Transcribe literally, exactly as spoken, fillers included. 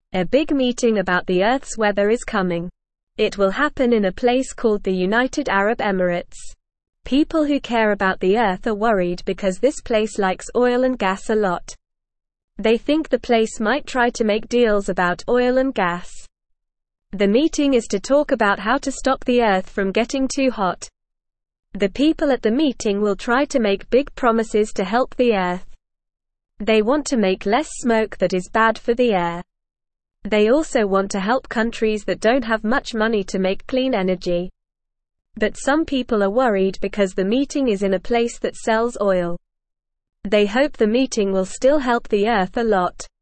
A big meeting about the Earth's weather is coming. It will happen in a place called the United Arab Emirates. People who care about the Earth are worried because this place likes oil and gas a lot. They think the place might try to make deals about oil and gas. The meeting is to talk about how to stop the Earth from getting too hot. The people at the meeting will try to make big promises to help the Earth. They want to make less smoke that is bad for the air. They also want to help countries that don't have much money to make clean energy. But some people are worried because the meeting is in a place that sells oil. They hope the meeting will still help the Earth a lot.